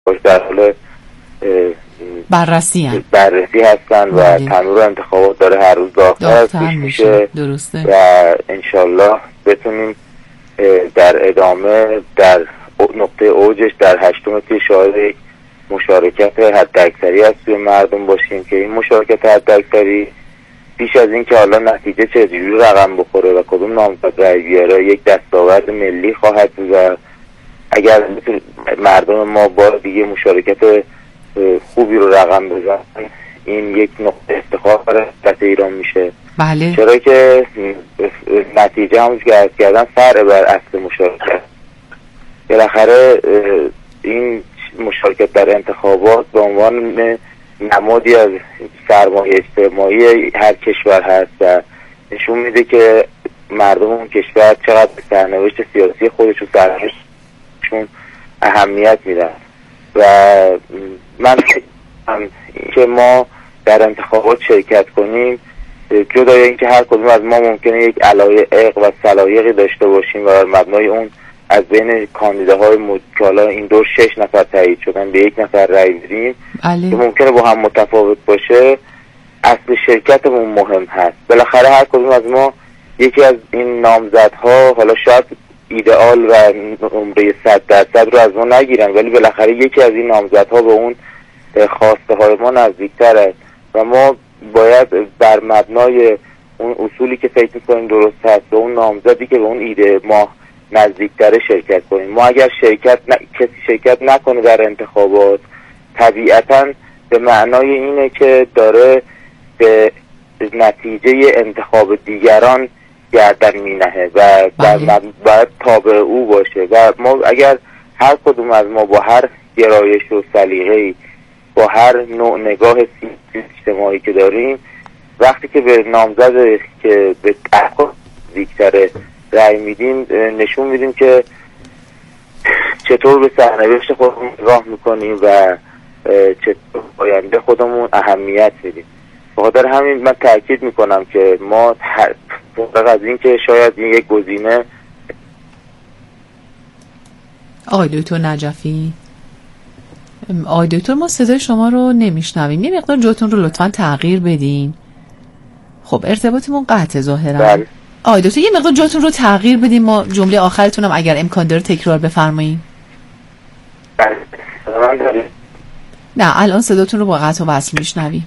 در حال بررسی هستن و تنور انتخابات داره هر روز داغ‌تر میشه. درسته. و انشالله بتونیم در ادامه در نقطه اوجش در 8 تیر شاهد یک مشارکت حداکثری از سوی مردم باشیم که این مشارکت حداکثری بیش از این که حالا نتیجه چجوری رقم بخوره و کدوم نامزد رأی بیاره یک دستاورد ملی خواهد بود و اگر مردم ما با دیگه مشارکت خوبی رو رقم بزنن این یک نقطه افتخار برای ملت ایران میشه. بله. چرا که نتیجه همونش که عرض کردن فرع بر اصل مشارکت. بالاخره این مشارکت در انتخابات به عنوان نمادی از سرمایه اجتماعی هر کشور هست و نشون میده که مردم اون کشور چقدر به سرنوشت سیاسی خودشون سرنوشتشون اهمیت میدن و من که ما در انتخابات شرکت کنیم جدای اینکه هر کدوم از ما ممکنه یک علایق و سلایقی داشته باشیم و مبنای اون از بین کاندیداهای که حالا این دور 6 نفر تایید شدن به 1 نفر رأی بدیم که ممکنه با هم متفاوت باشه، اصل شرکتمون مهم هست. بالاخره هر کدوم از ما یکی از این نامزدها حالا شاید ایدئال و نمره 100% رو از ما نگیرن ولی بالاخره یکی از این نامزدها به اون خواسته های ما نزدیک‌تره و ما باید بر مبنای اون اصولی که فکر می‌کنیم درست هست به اون نامزدی که به اون ایده ما نزدیک‌تره شرکت کنیم. ما اگر کسی شرکت نکنه در انتخابات طبیعتاً به معنای اینه که داره به نتیجه انتخاب دیگران گردن می‌نهه و باید تابع او باشه و ما اگر هر کدوم از ما با هر گرایش و سلیقه‌ای با هر نوع نگاه اجتماعی که داریم وقتی که به نامزد که به افکار نزدیک‌تره رأی میدیم نشون میدیم که چطور به سرنوشت خودمون نگاه میکنیم و چطور آینده خودمون اهمیت میدیم. بخاطر همین من تاکید میکنم که ما فارغ از این که شاید این یک گزینه. آقای دکتر نجفی، آقای دکتر ما صدای شما رو نمیشنویم، یه مقدار جاتون رو لطفاً تغییر بدین. خب ارتباطمون قطع ظاهرا. بله. آقای دکتر یه مقدار جاتون رو تغییر بدین، ما جمله آخرتون هم اگر امکان داره تکرار بفرمایید. بله. نه الان صداتون رو با قطع و وصل میشنویم.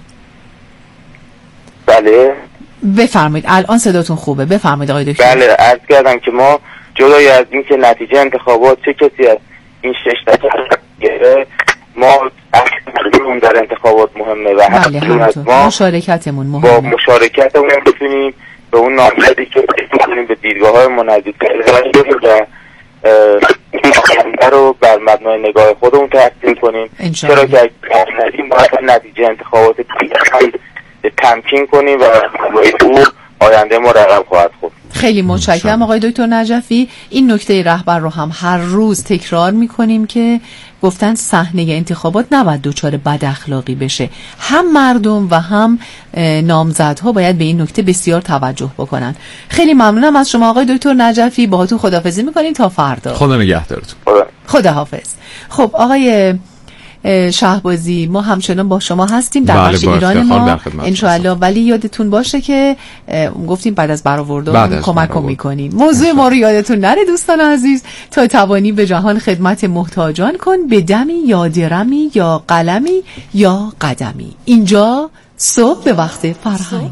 بله بفرمایید الان صداتون خوبه، بفرمایید آقای دکتر. بله عرض کردم که ما جدای از این که نتیجه انتخابات چه کسی از این 6 تا گره ما اون در انتخابات مهمه و ما مشارکتمون مهمه. با مشارکتمون بتونیم به اون نامزدی که بتونیم به دیدگاه‌های ما نزدیک‌تر بشیم و آینده رو بر مبنای نگاه خودمون تحصیل کنیم. چرا که اگر باید نتیجه انتخابات تمکین کنیم و او آینده ما رقم خواهد خورد. خیلی متشکرم آقای دکتر نجفی. این نکته رهبر رو هم هر روز تکرار میکنیم که گفتن صحنه انتخابات نباید دوچار بد اخلاقی بشه. هم مردم و هم نامزدها باید به این نکته بسیار توجه بکنن. خیلی ممنونم از شما آقای دکتر نجفی. باهاتون خداحافظی میکنیم تا فردا. خدا نگهدارتون. خداحافظ. خب آقای شهبازی ما همچنان با شما هستیم در بخش ایران ما انشاءالله، ولی یادتون باشه که گفتیم بعد از برآورده کمک میکنیم. موضوع ما رو یادتون نره دوستان عزیز. تا توانی به جهان خدمت محتاجان کن، به دمی یا درمی یا قلمی یا قدمی. اینجا صبح به وقت فرهنگ.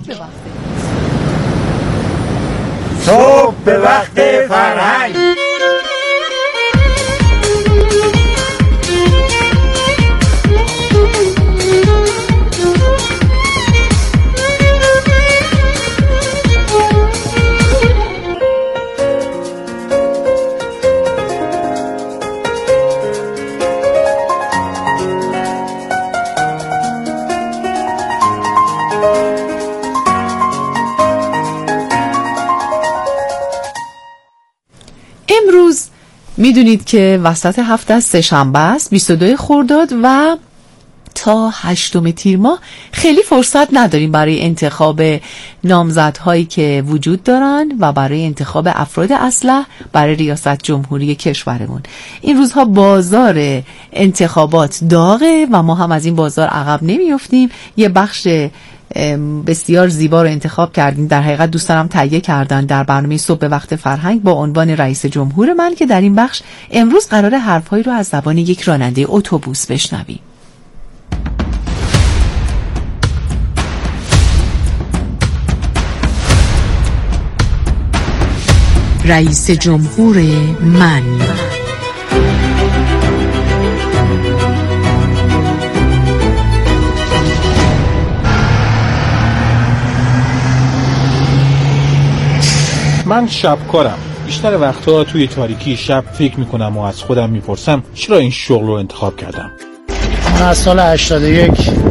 صبح به وقت فرهنگ. میدونید که وسط هفته سه‌شنبه است 22 خرداد و تا 8 تیر ماه خیلی فرصت نداریم برای انتخاب نامزدهایی که وجود دارن و برای انتخاب افراد اصلح برای ریاست جمهوری کشورمون. این روزها بازار انتخابات داغه و ما هم از این بازار عقب نمیافتیم. یه بخش بسیار زیبا رو انتخاب کردیم، در حقیقت دوستانم تهیه کردن در برنامه صبح به وقت فرهنگ با عنوان رئیس جمهور من، که در این بخش امروز قرار حرفهایی رو از زبان یک راننده اتوبوس بشنویم. رئیس جمهور من. من شبکارم. بیشتر وقتا توی تاریکی شب فکر میکنم و از خودم میپرسم چرا این شغل رو انتخاب کردم. من از سال 81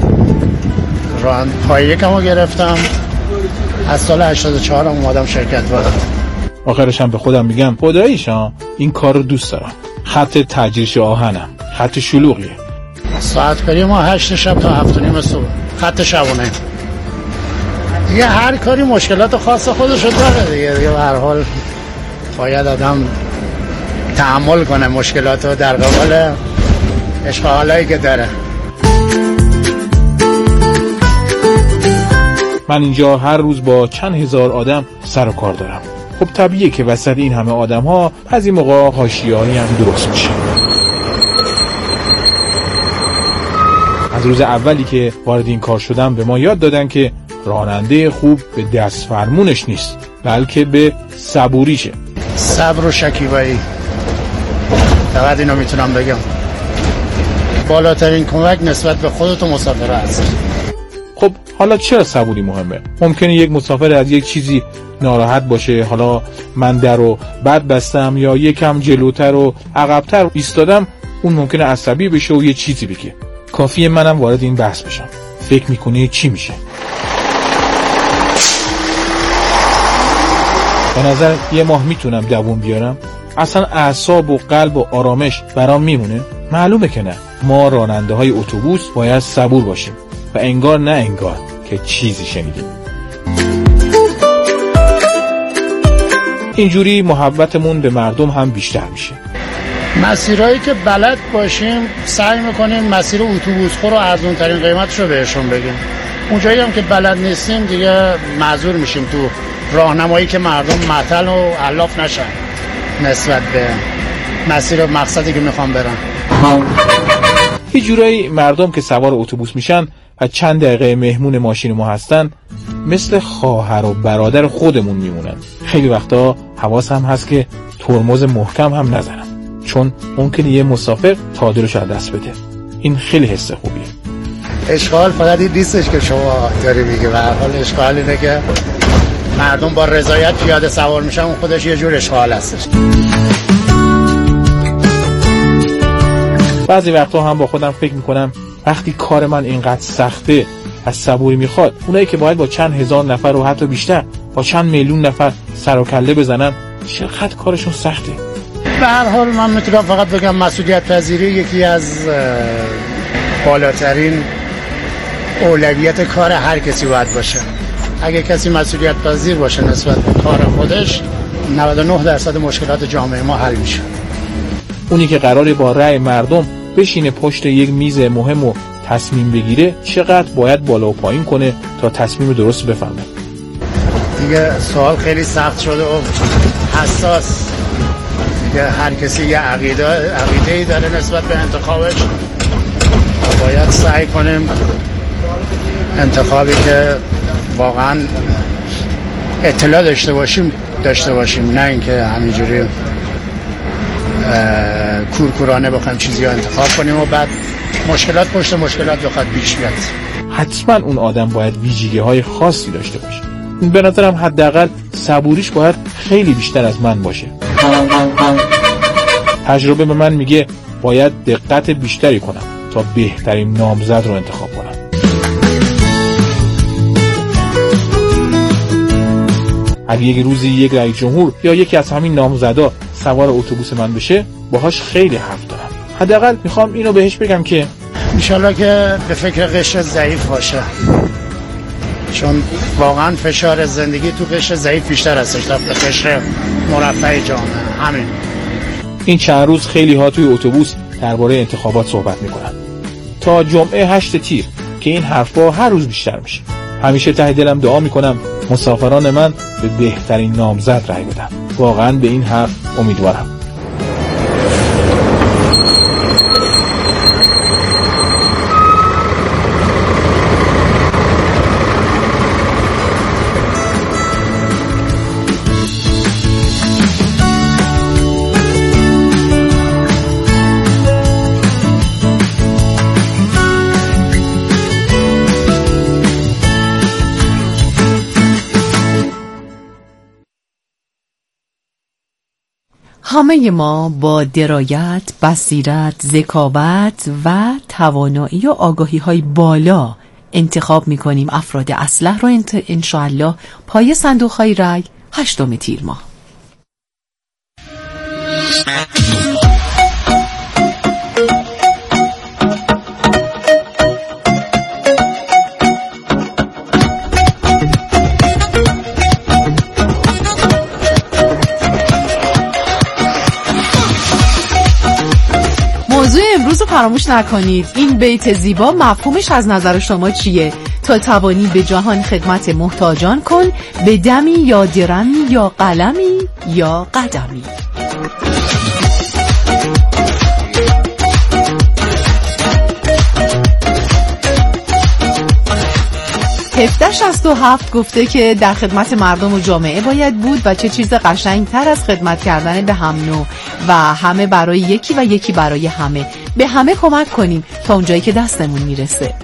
پای یکم رو گرفتم، از سال 84 هم اومدم شرکت بردم. آخرش هم به خودم میگم خداییشا این کار رو دوست دارم. خط تجریش آهنم، خط شلوغیه. ساعت کاری ما 8 شب تا 7 نیم صبح، خط شبونه. دیگه هر کاری مشکلات خاص خودشو داره دیگه به هر حال باید آدم تحمل کنه مشکلاتو در قبال اشغالایی که داره. من اینجا هر روز با چند هزار آدم سر و کار دارم. خب طبیعیه که وسط این همه آدم ها از این موقع حاشیه‌ای هم درست میشه. از روز اولی که وارد این کار شدم به ما یاد دادن که راننده خوب به دست فرمونش نیست، بلکه به صبوریشه. صبر و شکیبایی، فقط اینو میتونم بگم. بالاترین کمک نسبت به خودت و مسافر هست. خب حالا چرا صبوری مهمه؟ ممکنه یک مسافر از یک چیزی ناراحت باشه، حالا من در رو بد بستم یا یکم جلوتر و عقبتر ایستادم، اون ممکنه عصبی بشه و یه چیزی بگه. کافیه منم وارد این بحث بشم. فکر میکنی چی میشه؟ به نظر یه ماه میتونم دووم بیارم؟ اصلا اعصاب و قلب و آرامش برام میمونه؟ معلومه که نه. ما راننده های اتوبوس باید صبور باشیم و انگار نه انگار که چیزی شنیدیم. اینجوری محبتمون به مردم هم بیشتر میشه. مسیرهایی که بلد باشیم سعی میکنیم مسیر اتوبوس خور رو ارزون ترین قیمتش رو بهشون بگیم. اونجایی هم که بلد نیستیم دیگه معذور میشیم تو راهنمایی که مردم معطل و علاف نشن نسبت به مسیر و مقصدی که میخوام برن. یه جورایی مردم که سوار اتوبوس میشن و چند دقیقه مهمون ماشین ما هستن مثل خواهر و برادر خودمون میمونن. خیلی وقتا حواسم هست که ترمز محکم هم نزنم، چون ممکنه یه مسافر تعادلش از دست بده. این خیلی حس خوبیه. اشغال فقط این نیستش که شما داری میگی، به هر حال اشغال اینه که مردم با رضایت پیاده سوار میشن، اون خودش یه جور اشغال هستش. بعضی وقتا هم با خودم فکر میکنم وقتی کار من اینقدر سخته، از صبوری میخواد اونایی که باید با چند هزار نفر و حتی بیشتر با چند میلیون نفر سر و کله بزنن چقدر کارشون سخته. به هر حال من میتونم فقط بگم مسئولیت پذیری یکی از بالاترین اولویت کار هر کسی باید باشه. اگه کسی مسئولیت پذیر باشه نسبت به کار خودش، 99% مشکلات جامعه ما حل میشه. اونی که قراره با رأی مردم بشینه پشت یک میز مهم و تصمیم بگیره چقدر باید بالا و پایین کنه تا تصمیم درست بفهمه. دیگه سوال خیلی سخت شده و حساس. دیگه هر کسی یه عقیده‌ای داره نسبت به انتخابش و باید سعی کنیم انتخابی که واقعا اطلاع داشته باشیم، نه اینکه همینجوری کورکورانه بخوایم چیزی رو انتخاب کنیم و بعد مشکلات پشت مشکلات بخواد پیش بیاد. حتما اون آدم باید ویژگی‌های خاصی داشته باشه. به نظرم حداقل صبوریش باید خیلی بیشتر از من باشه. تجربه به من میگه باید دقت بیشتری کنم تا بهترین نامزد رو انتخاب کنم. اگه یک روزی یک رئیس جمهور یا یکی از همین نامزدا سوار اتوبوس من بشه، باهاش خیلی حرف دارم. حداقل میخوام اینو بهش بگم که انشالله که به فکر قشر ضعیف باشه، چون واقعا فشار زندگی تو قشر ضعیف بیشتر هستش تا به قشر مرفه جامعه. همین. این چند روز خیلی ها توی اتوبوس درباره انتخابات صحبت میکنن تا جمعه 8 تیر که این حرفا هر روز بیشتر میشه. همیشه ته دلم دعا میکنم مسافران من به بهترین نامزد رای بدن. واقعا به این حرف امیدوارم. همه ما با درایت، بصیرت، ذکاوت و توانایی و آگاهی های بالا انتخاب میکنیم افراد اصلح رو انشاءالله پای صندوق های رای 8 تیر ماه. موضوع امروز رو فراموش نکنید. این بیت زیبا مفهومش از نظر شما چیه؟ تا توانی به جهان خدمت محتاجان کن، به دمی یا درمی یا قلمی یا قدمی. هفته 67 گفته که در خدمت مردم و جامعه باید بود و چه چیز قشنگتر از خدمت کردن به هم نوع و همه برای یکی و یکی برای همه. به همه کمک کنیم تا اونجایی که دستمون میرسه.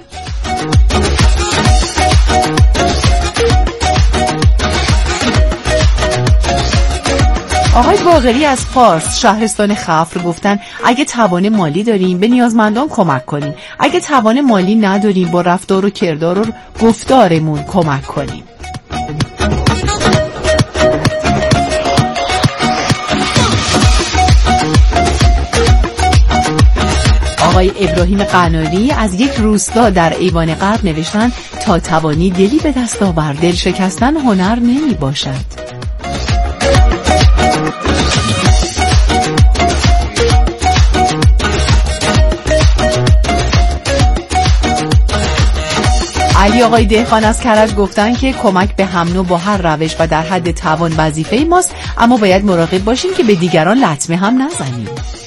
آقای باقری از فارس شهرستان خفر گفتن اگه توان مالی داریم به نیازمندان کمک کنیم، اگه توان مالی نداریم با رفتار و کردار و گفتارمون کمک کنیم. آقای ابراهیم قناری از یک روستا در ایوان غرب نوشتن تا توانی دلی به دست آور، دل شکستن هنر نمی باشد. علی آقای دهقان از کرج گفتن که کمک به هم نوع با هر روش و در حد توان وظیفه ماست، اما باید مراقب باشیم که به دیگران لطمه هم نزنیم.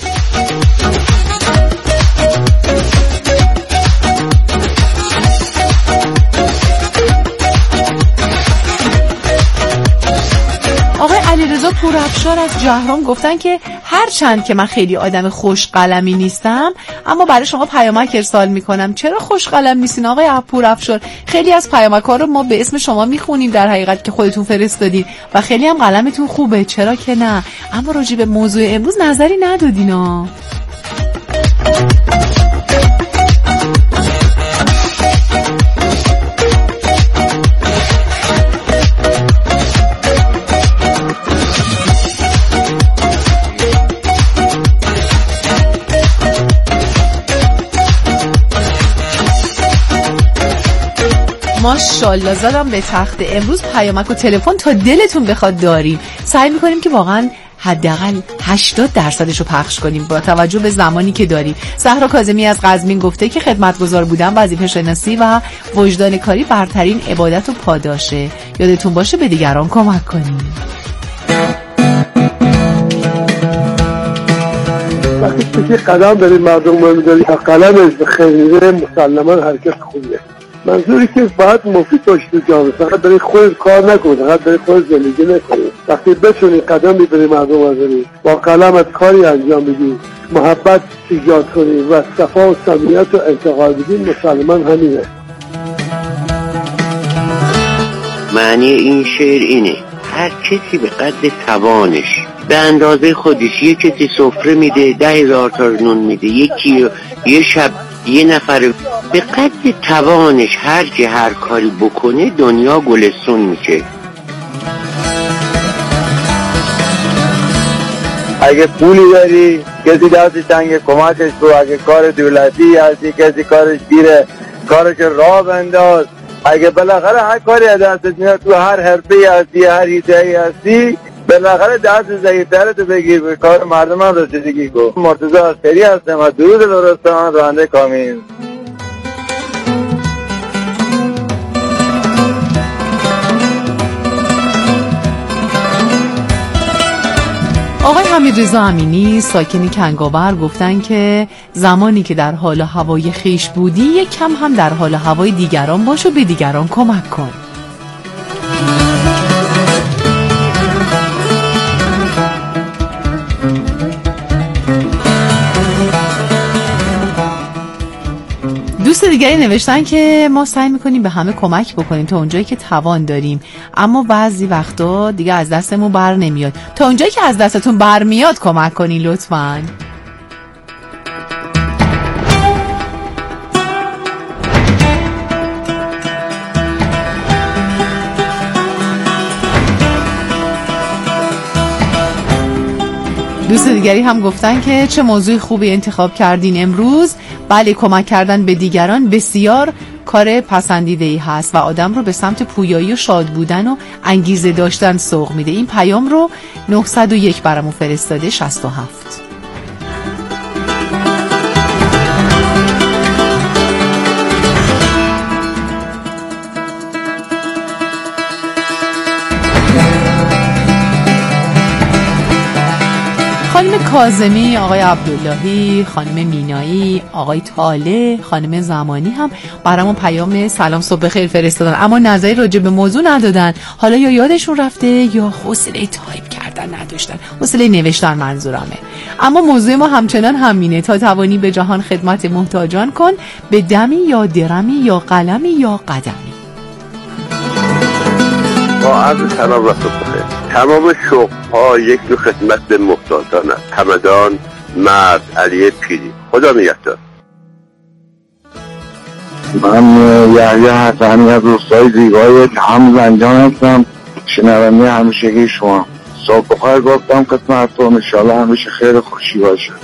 آقای علیرضا پورافشار از جهرم گفتن که هرچند که من خیلی آدم خوش قلمی نیستم اما برای شما پیامک ارسال میکنم. چرا خوش قلم نیستین آقای پورافشار؟ خیلی از پیامک‌ها رو ما به اسم شما میخونیم در حقیقت که خودتون فرستادین و خیلی هم قلمتون خوبه، چرا که نه، اما راجع به موضوع امروز نظری ندادینا. ماشاءالله زدم به تخت. امروز پیامک و تلفن تا دلتون بخواد داریم. سعی میکنیم که واقعا حداقل 80% رو پخش کنیم با توجه به زمانی که داریم. زهرا کاظمی از قزوین گفته که خدمتگزار بودن، وظیفه شناسی و وجدان کاری برترین عبادت و پاداشه. یادتون باشه به دیگران کمک کنیم. وقتی که قدم دارید مردم رو می‌دارید تا قلمش به خیر میره مسلماً حرکت خوبیه. منظوری که باید مفید باشی تو جامعه، فقط برای خود کار نکنید، فقط برای خود زندگی نکنید. وقتی بتونی قدم می‌بری مردم بزنی، با قلمت کاری انجام بدی، محبت ایجاد کنی و صفا و صمیمیت رو انتقال بدی، مسلماً همینه. معنی این شعر اینه: هر کسی به قدر توانش، به اندازه خودش. یه کسی سفره میده 10,000 تا نون میده، یکی یه شب یه نفر به قدر توانش هر که هر کاری بکنه دنیا گلستون میشه. اگه پولی داری کسی دستی تنگ کمکش تو، اگه کار دولتی هستی کسی کارش گیره کارش راه بنداز. اگه بالاخره هر کاری از دستت میاد تو هر حرفه‌ای هستی هر حیطه‌ای هستی بالاخره دست ضعیف‌ترت بگیر به کار مردم هم رسیدگی کن. مرتضی عسکری هستم از درود لرستان راننده کامیون. آقای حمیدرضا امینی ساکنی کنگاور گفتن که زمانی که در حال هوای خیش بودی یک کم هم در حال هوای دیگران باش و به دیگران کمک کن. دوست دیگری نوشتن که ما سعی میکنیم به همه کمک بکنیم تا اونجایی که توان داریم، اما بعضی وقتا دیگه از دستمون بر نمیاد. تا اونجایی که از دستتون بر میاد کمک کنین لطفاً. دوست دیگری هم گفتن که چه موضوع خوبی انتخاب کردین امروز. بله، کمک کردن به دیگران بسیار کار پسندیده‌ای هست و آدم رو به سمت پویایی و شاد بودن و انگیزه داشتن سوق میده. این پیام رو 901 برامون فرستاده 67. خانم کاظمی، آقای عبداللهی، خانم مینایی، آقای طالع، خانم زمانی هم برامون پیام سلام صبح بخیر فرستادن، اما نظری راجع به موضوع ندادن. حالا یا یادشون رفته یا حوصله تایپ کردن نداشتن، حوصله نوشتن منظورمه. اما موضوع ما همچنان همینه، تا توانی به جهان خدمت محتاجان کن، به دمی یا درمی یا قلمی یا قدمی. با عرض سلام و صبح بخیر. تمام شغل‌ها یک نوع خدمت به محتاجان است. همدان مرد علی پیری. خدا نگهدار. من یحیی حسنی از روستای زیبای هم زنجان هستم، شنونده همیشگی شما. صبح بخیر گفتم خدمتتون، انشاءالله همیشه خیر خوشی باشه.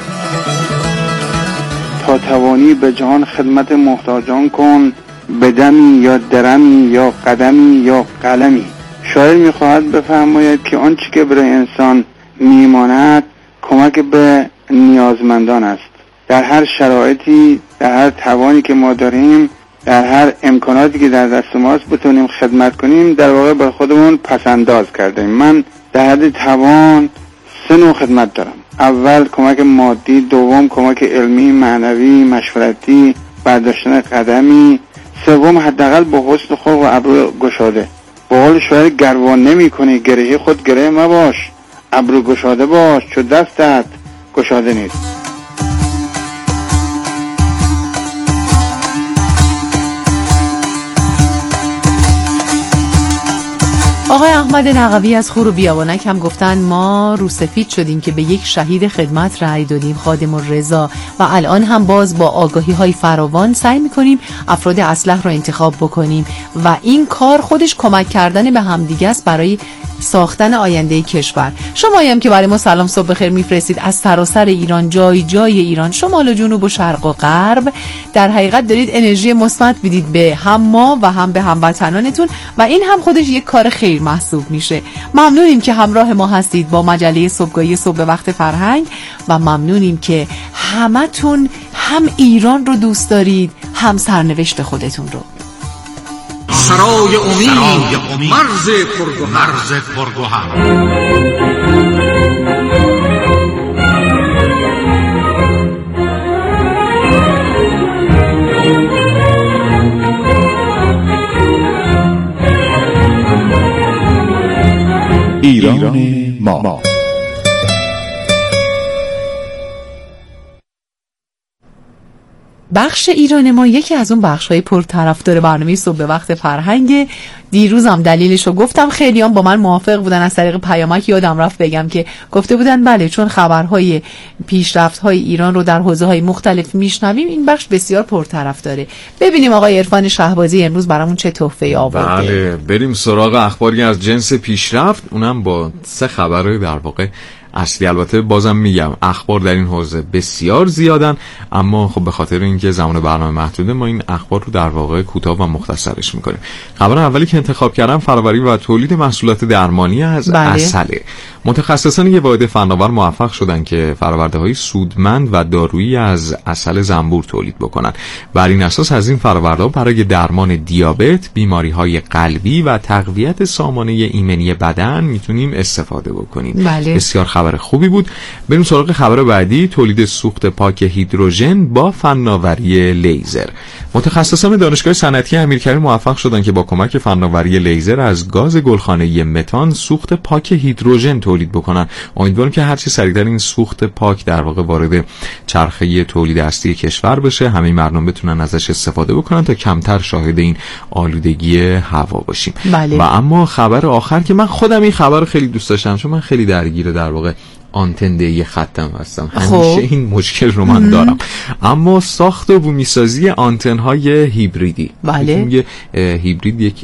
تا توانی به جهان خدمت محتاجان کن، به دمی یا درمی یا قدمی یا قلمی. شاعر میخواهد بفرماید که آنچه که برای انسان میماند کمک به نیازمندان است. در هر شرایطی، در هر توانی که ما داریم، در هر امکاناتی که در دست ماست بتونیم خدمت کنیم، در واقع به خودمون پسنداز کردیم. من در حد توان 3 نوع خدمت دارم. اول کمک مادی، دوم کمک علمی، معنوی، مشورتی، برداشتن قدمی، سوم حداقل با حسن خلق و ابرو گشاده. با قول شاعر گروان نمی کنی گره خود گره مباش، ابرو گشاده باش چو دستت گشاده نیست. آقای احمد نقوی از خور و بیابانک هم گفتن ما روسفید شدیم که به یک شهید خدمت رأی دادیم، خادم الرضا، و الان هم باز با آگاهی های فراوان سعی میکنیم افراد اصلح رو انتخاب بکنیم و این کار خودش کمک کردن به همدیگه است برای ساختن آینده کشور. شما هم که برای ما سلام صبح بخیر میفرستید از سراسر ایران، جای جای ایران، شمال و جنوب و شرق و غرب، در حقیقت دارید انرژی مثبت میدید به هم ما و هم به هموطنانتون و این هم خودش یک کار خیر محسوب میشه. ممنونیم که همراه ما هستید با مجله صبحگاهی صبح وقت فرهنگ و ممنونیم که همتون هم ایران رو دوست دارید هم سرنوشت خودتون رو. سرای امید مرز پرگوهر. ایران ما. بخش ایران ما یکی از اون بخش‌های پرطرفدار برنامه صبح وقت فرهنگ. دیروزم دلیلشو گفتم، خیلیام با من موافق بودن. از طریق پیامک یادم رفت بگم که گفته بودن بله چون خبرهای پیشرفت‌های ایران رو در حوزه‌های مختلف میشنویم این بخش بسیار پرطرفداره. ببینیم آقای عرفان شهبازی امروز برامون چه تحفه‌ای آورده. بله بریم سراغ اخباری از جنس پیشرفت، اونم با 3 خبر در واقع اصلی. البته بازم میگم اخبار در این حوزه بسیار زیادن، اما خب به خاطر اینکه زمان برنامه محدوده ما این اخبار رو در واقع کوتاه و مختصرش میکنیم. خبر اولی که انتخاب کردم فراوری و تولید محصولات درمانی از عسله. متخصصان یه واحد فناور موفق شدن که فرآورده‌های سودمند و دارویی از عسل زنبور تولید بکنن. بر این اساس از این فرآورده‌ها برای درمان دیابت، بیماری‌های قلبی و تقویت سامانه ایمنی بدن میتونیم استفاده بکنیم. بسیار خبر خوبی بود. بریم سراغ خبر بعدی. تولید سوخت پاک هیدروژن با فناوری لیزر. متخصصان دانشگاه صنعتی امیرکبیر موفق شدن که با کمک فناوری لیزر از گاز گلخانه‌ای متان سوخت پاک هیدروژن تولید بکنن. امیدوارم که هر چه سریعتر این سوخت پاک در واقع وارد چرخه تولید اصلی کشور بشه، همه مردم بتونن ازش استفاده بکنن تا کمتر شاهد این آلودگی هوا باشیم. و اما خبر آخر که من خودم این خبر خیلی دوست داشتم، چون من خیلی درگیر در واقع آنتن خطم هستم، همیشه این مشکل رو من دارم. اما ساخت و بومیسازی آنتن های هیبریدی. یه هیبرید یک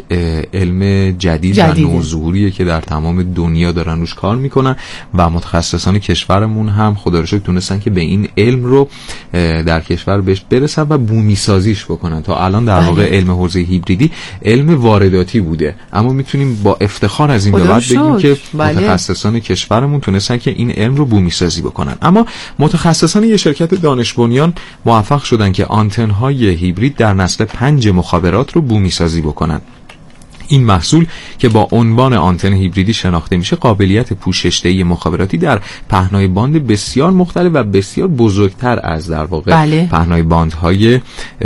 علم جدید و نوظهوریه که در تمام دنیا دارن روش کار میکنن و متخصصان کشورمون هم خدا رو شکر تونستن که به این علم رو در کشور بهش برسن و بومیسازیش بکنن. تا الان در واقع علم حوزه هیبریدی علم وارداتی بوده، اما میتونیم با افتخار از این به بعد بگیم که متخصصان کشورمون تونستن که این علم رو بومی سازی بکنن. اما متخصصان یه شرکت دانش بنیان موفق شدن که آنتن های هیبرید در نسل 5 مخابرات رو بومی سازی بکنن. این محصول که با عنوان آنتن هیبریدی شناخته میشه قابلیت پوشش‌دهی مخابراتی در پهنای باند بسیار مختلف و بسیار بزرگتر از در واقع پهنای باندهای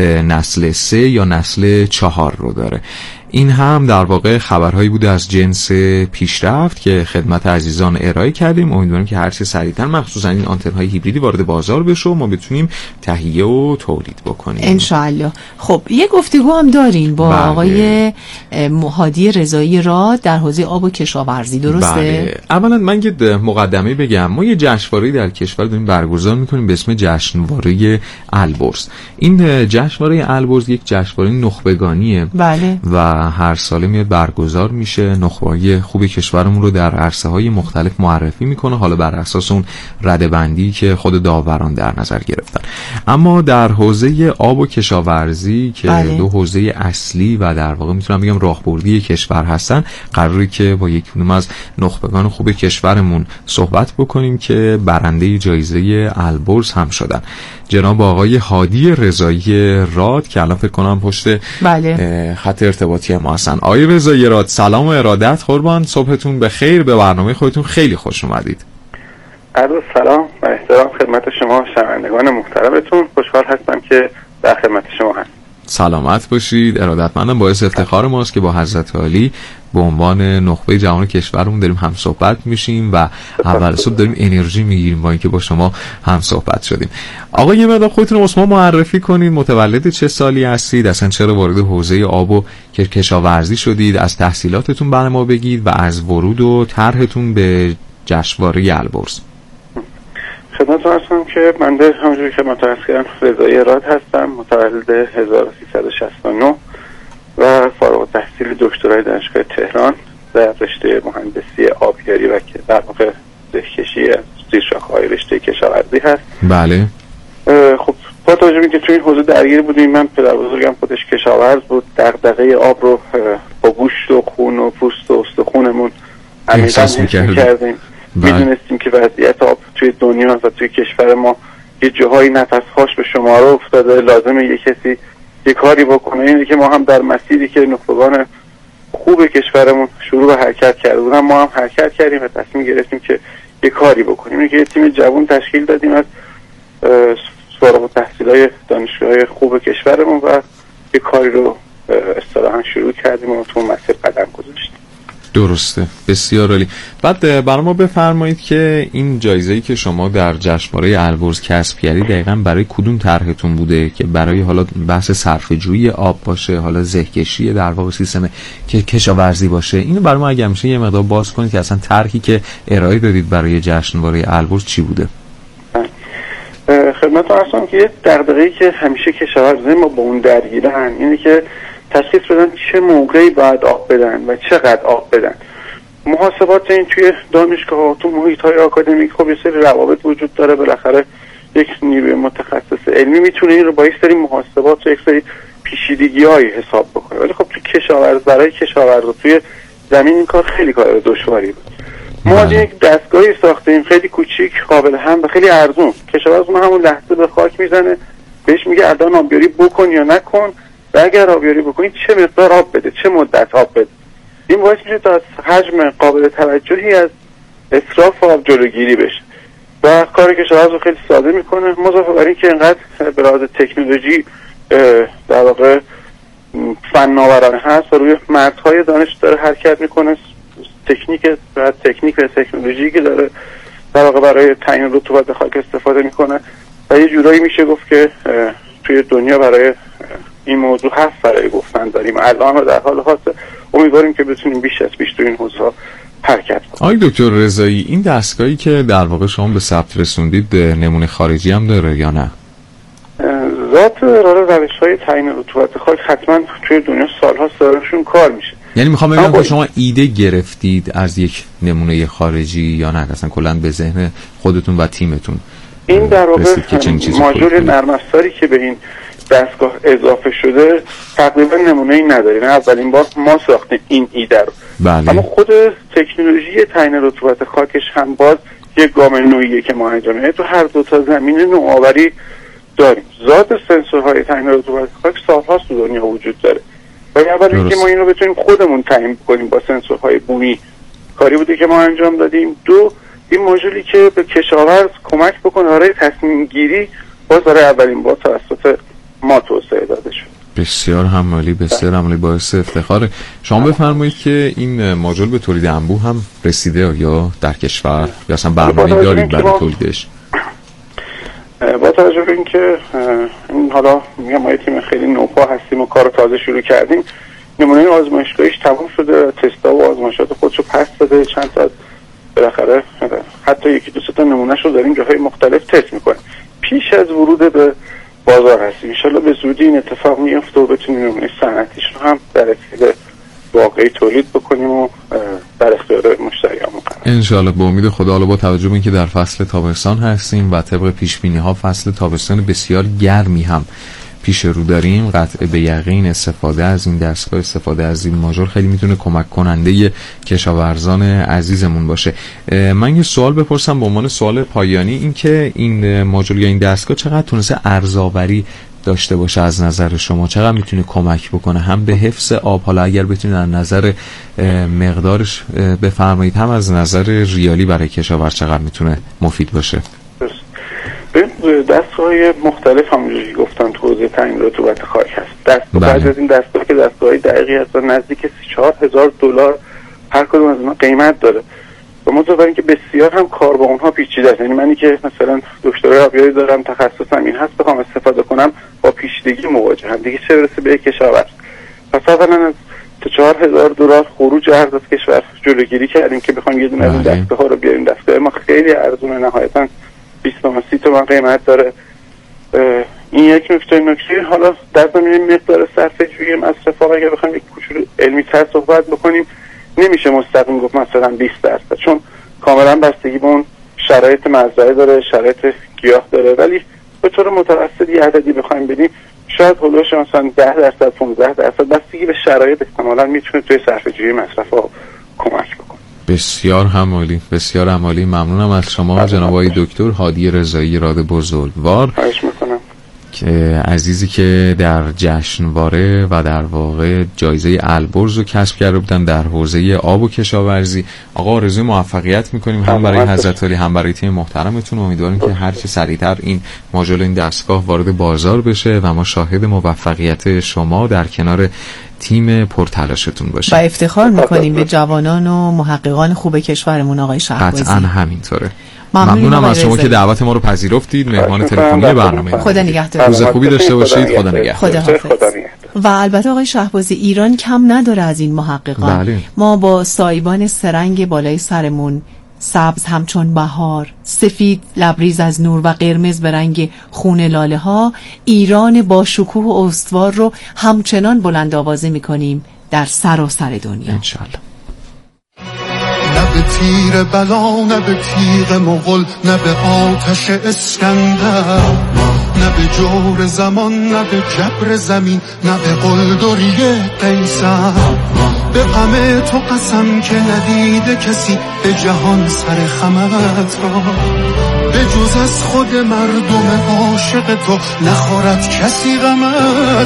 نسل 3 یا نسل 4 رو داره. این هم در واقع خبرهایی بوده از جنس پیشرفت که خدمت عزیزان ارائه کردیم. امیدواریم که هر چه سریعتر مخصوصا این آنتن‌های هیبریدی وارد بازار بشه و ما بتونیم تهیه و تولید بکنیم ان شاء الله. خب یه گفتگو هم داریم با آقای هادی رضایی راد در حوزه آب و کشاورزی، درسته؟ اولا من یه مقدمه بگم. ما یه جشنواره در کشور داریم برگزار می‌کنیم به اسم جشنواره البرز. این جشنواره البرز یک جشنواره نخبگانیه و هر ساله میاد برگزار میشه. نخبه‌های خوب کشورمون رو در عرصه‌های مختلف معرفی میکنه، حالا بر اساس اون رده‌بندی که خود داوران در نظر گرفتن. اما در حوزه آب و کشاورزی که دو حوزه اصلی و در واقع میتونم بگم راهبردی کشور هستن، قراره که با یک کدوم از نخبگان خوب کشورمون صحبت بکنیم که برنده جایزه البرز هم شدن. جناب آقای هادی رضایی راد که الان فکر کنم پشت خط ارتباطی ما هستن. آقای رضایی راد سلام و ارادت قربان، صبحتون بخیر، به برنامه خودتون خیلی خوش اومدید. عرض سلام و احترام خدمت شما شنوندگان محترمتون، خوشحال هستم که در خدمت شما هستم. سلامت باشید، ارادتمندم. باعث افتخار ماست که با حضرت عالی به عنوان نخبه جوان کشورمون داریم هم صحبت میشیم و اول صبح داریم انرژی میگیریم با اینکه با شما هم صحبت شدیم. آقا یه مقدار خودتون رو معرفی کنید، متولد چه سالی هستید، اصلا چرا وارد حوزه آب و کشاورزی شدید، از تحصیلاتتون برای ما بگید و از ورود و طرحتون به جشنواره البرز. خدمتتون هستم که من همونجوری که متأسفانه رضایی راد هستم، متولد 1369 و فارغ التحصیل دکترای دانشگاه تهران در رشته مهندسی آبیاری و که در واقع زیرکشی زیر شاخه‌های رشته کشاورزی هست. بله. خب با توجه به اینکه توی این حوزه درگیر بودیم، من پدر بزرگم خودش کشاورز بود، دغدغه آب رو با گوشت و خون و پوست و استخونمون احساس می‌کردیم. میدونستیم که وضعیت آب توی دنیا و توی کشور ما یه جاهایی نفس‌هاش به شماره افتاده، لازمه یه کسی یه کاری بکنه. اینه که ما هم در مسیری که نخبگان خوب کشورمون شروع به حرکت کرده بودن ما هم حرکت کردیم و تصمیم گرفتیم که یه کاری بکنیم. اینه که یه تیم جوان تشکیل دادیم از فارغ التحصیلای دانشگاه‌های خوب کشورمون و یه کاری رو اصطلاحاً شروع کردیم و تو مسیر قدم گذاشتیم. درسته، بسیار عالی. بعد برای ما بفرمایید که این جایزه‌ای که شما در جشنواره البرز کسب کردید دقیقاً برای کدوم طرحتون بوده که برای حالا بحث صرفه‌جویی آب باشه، حالا زهکشی در واقع سیستم کشاورزی باشه، اینو برای ما اگه میشه یه مقدار باز کنید که اصلا طرحی که ارائه دادید برای جشنواره البرز چی بوده؟ خدمتتون هستم که یه دغدغه‌ای که همیشه کشاورزای ما با اون درگیرن اینه که تشخیص بدن چه موقعی باید آب بدن و چقدر آب بدن. محاسبات این توی دانشگاه ها، تو محیط های آکادمیک خب یه سری روابط وجود داره، بالاخره یک نیروی متخصص علمی میتونه این رو با یک سری محاسبات و یک سری پیچیدگی‌های حساب بکنه. ولی خب تو کشاورز، برای کشاورزا توی زمین این کار خیلی کار دشواری بود. ما یک دستگاهی ساختیم خیلی کوچیک، قابل هم و خیلی ارزون. کشاورز اون همون لحظه به خاک میزنه، بهش میگه الان آبیاری بکن یا نکن، و اگر آبیاری بکنی چه مقدار آب بده، چه مدت آب بده. این باعث میشه تا از حجم قابل توجهی از اسراف آب جلوگیری بشه و کار کشاورز رو خیلی ساده میکنه. مضافه بر این که اینقدر به لحاظ تکنولوژی در واقع فناورانه هست و روی مرزهای دانش داره حرکت میکنه، تکنیک و تکنولوژی که داره در واقع برای تعیین رطوبت خاک استفاده میکنه و یه جورایی میشه گفت که توی دنیا برای این موضوع هست برای گفتن داریم الان و در حال حاضر. امیدواریم که بتونیم بیش از بیش توی این حوزه حرکت کنیم. آقای دکتر رضایی، این دستگاهی که در واقع شما به ثبت رسوندید نمونه خارجی هم داره یا نه؟ ذات روش‌های تعیین رطوبت خاک حتما توی دنیا سال‌ها سرشون کار میشه. یعنی میخوام بگم که شما ایده گرفتید از یک نمونه خارجی یا نه اصلا کلا به ذهن خودتون و تیمتون این در واقع ماژول نرم افزاری که به این دستگاه اضافه شده تقریبا نمونه‌ای نداریم. اولین بار ما ساختیم این ایده رو. بله. اما خود تکنولوژی تعیین رطوبت خاکش هم باز یک گام نوعیه که ما انجام میدیم. تو هر دو تا زمینه نوآوری داریم. ذات سنسورهای تعیین رطوبت خاک سال‌هاست تو دنیا وجود داره. و اول اینکه ما این رو بتونیم خودمون تعیین کنیم با سنسورهای بومی کاری بوده که ما انجام دادیم. دو، این ماژولی که به کشاورز کمک بکنه برای تصمیم گیری باز برای اولین بار توسط ما توسعه داده شد. بسیار همالی، بسیار همالی، باعث افتخاره. شما بفرمایید که این ماژول به تولید انبوه هم رسیده یا در کشور یا اصلا برنامه‌ای دارید برای تولیدش؟ با توجه به اینکه این حالا میگم ما یه تیم خیلی نوپا هستیم و کار تازه شروع کردیم، نمونه آزمایشگاهیش تمام شده، تستا و آزمایشات خودشو پس داده، چند تا بالاخره حتی یکی دو تا نمونهش رو داریم جاهای مختلف تست میکنیم. پیش از ورود به بازار هستیم. ان شاءالله به زودی این اتفاق میفته و بتونیم نمونه صنعتیش رو هم در اختیار واقعی تولید بکنیم و در اختیار مشتریامون قرار بدیم. ان شاءالله به امید خدا. حالا با توجه به اینکه در فصل تابستان هستیم و طبق پیش بینی ها فصل تابستان بسیار گرمی هم پیش رو داریم، قطع به یقین استفاده از این دستگاه، استفاده از این ماژول خیلی میتونه کمک کننده کشاورزان عزیزمون باشه. من یه سوال بپرسم به عنوان سوال پایانی، این که این ماژول یا این دستگاه چقدر تونسته ارزآوری داشته باشه از نظر شما؟ چقدر میتونه کمک بکنه هم به حفظ آب، حالا اگر بتونید از نظر مقدارش بفرمایید، هم از نظر ریالی برای کشاورز چقدر میتونه مفید باشه؟ دستگاه‌های مختلف همونجوری گفتم تو حوزه تعیین رطوبت خاک هست. بعضی از این دستگاه که دستگاه‌های دقیقی هستن نزدیک $34,000 هر کدوم از اونها قیمت داره. و مضافه اینکه بسیار هم کار با اونها پیچیده است. یعنی منی که مثلا دکترای آبیاری دارم، تخصصم این هست، بخوام استفاده کنم با پیچیدگی مواجهم، دیگه چه برسه به کشاورز. پس اولا از $4,000 خروج ارز از کشور جلوگیری کردیم که بخوایم یه دونه از این دستگاه‌ها رو بیاریم. دستگاه ما خیلی ارزونه، نهایتاً 20-30 تومن قیمت داره. این یک نکته. حالا در زمینه مقدار صرفه‌جویی مصرف آب اگه بخوایم یک کوچولو علمی تر صحبت بکنیم، نمیشه مستقیم گفت مثلا 20%، چون کاملا بستگی به اون شرایط مزرعه داره، شرایط گیاه داره، ولی به طور متوسط یه عددی بخوایم بدیم شاید هولوش مثلا 10%، 15%، بستگی به شرایط احتمالاً میتونه توی صرفه‌جویی مصرف آب کمک بکنه. بسیار همالی، بسیار همالی. ممنونم از شما جناب آقای دکتر هادی رضایی راد بزرگوار، خواهش میکنم، که عزیزی که در جشنواره و در واقع جایزه البرز رو کسب کرده بودن در حوزه آب و کشاورزی. آقا آرزوی موفقیت میکنیم هم برای حضرت علی هم برای تیم محترمتون. امیدواریم که هر چه سریعتر این ماژول، این دستگاه وارد بازار بشه و ما شاهد موفقیت شما در کنار تیم پرتلاشتون باشه. و افتخار میکنیم به جوانان و محققان خوب کشورمون آقای شهبازی. قطعا همینطوره. ممنونم از شما که دعوت ما رو پذیرفتید. مهمان تلفنی برنامه. خدا نگهدار. روز خوبی داشته باشید. خدا نگهدار. خدا حافظ. و البته آقای شهبازی، ایران کم نداره از این محققان. بله. ما با سایبان سرنگ بالای سرمون، سبز همچون بهار، سفید لبریز از نور و قرمز به رنگ خون لاله ها، ایران با شکوه و استوار رو همچنان بلند آوازه میکنیم در سراسر دنیا. انشالله. به تیر بلا، نه به تیغ مغل، نه به آتش اسکندر، نه به جور زمان، نه به جبر زمین، نه به قلدری قیصر. به غم تو قسم که ندیده کسی به جهان سر خمت را، به جز از خود مردم عاشق تو نخورد کسی غمت